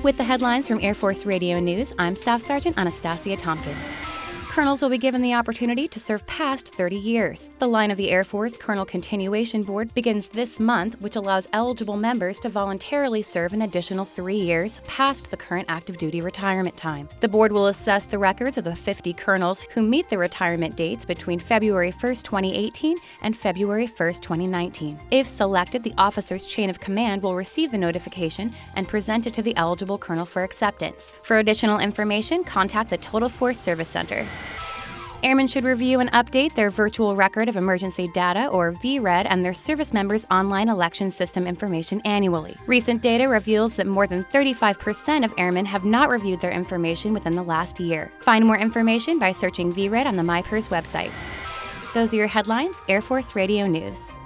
With the headlines from Air Force Radio News, I'm Staff Sergeant Anastasia Tompkins. Colonels will be given the opportunity to serve past 30 years. The line of the Air Force Colonel Continuation Board begins this month, which allows eligible members to voluntarily serve an additional 3 years past the current active duty retirement time. The board will assess the records of the 50 colonels who meet the retirement dates between February 1st, 2018 and February 1st, 2019. If selected, the officer's chain of command will receive the notification and present it to the eligible colonel for acceptance. For additional information, contact the Total Force Service Center. Airmen should review and update their Virtual Record of Emergency Data, or VRED, and their service members' online election system information annually. Recent data reveals that more than 35% of airmen have not reviewed their information within the last year. Find more information by searching VRED on the MyPERS website. Those are your headlines, Air Force Radio News.